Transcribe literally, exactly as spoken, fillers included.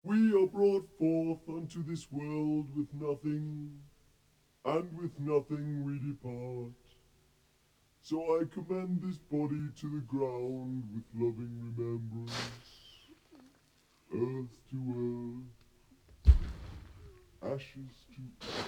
We are brought forth unto this world with nothing, and with nothing we depart. So I commend this body to the ground with loving remembrance. Earth to earth, ashes to